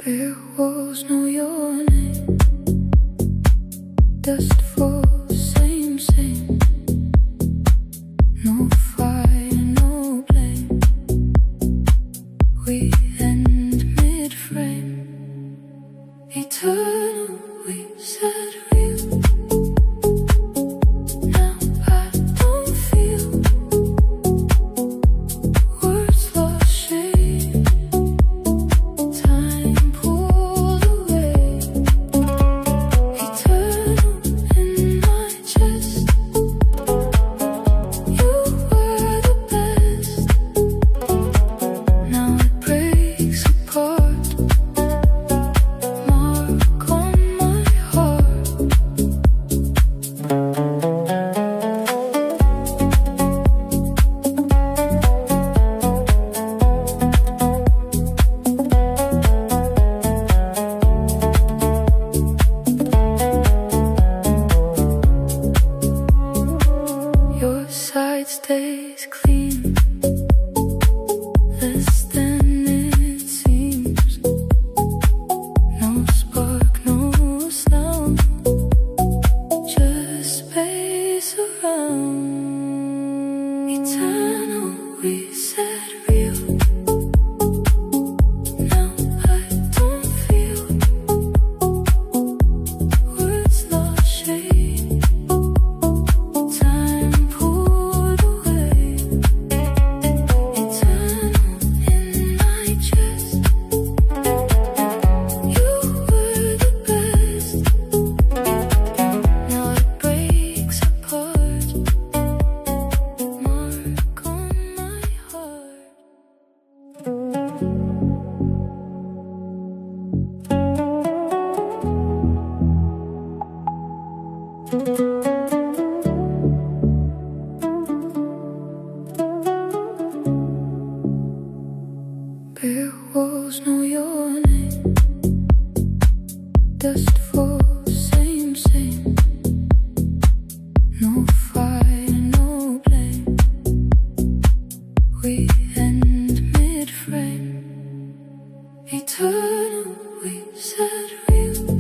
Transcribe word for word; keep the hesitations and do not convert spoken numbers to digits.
Bare walls know your name. Dust falls, same, same. No fire, no blame. We end mid-frame. Eternal, we said real. Now I don't feel words lost shame. Time pulled away. Eternal in my chest. You were the best. Now it breaks apart. Mark on my heart. Your side stays clean, less than it seems. No spark, no sound, just space around. Eternal, we said real. Now I don't feel words lost shame. Time pulled away. Eternal in my chest. You were the best. Now it breaks apart. Mark on my heart. Bare walls know your name. Dust falls, same, same. No fire, no blame. We end mid-frame. Eternal, we said real.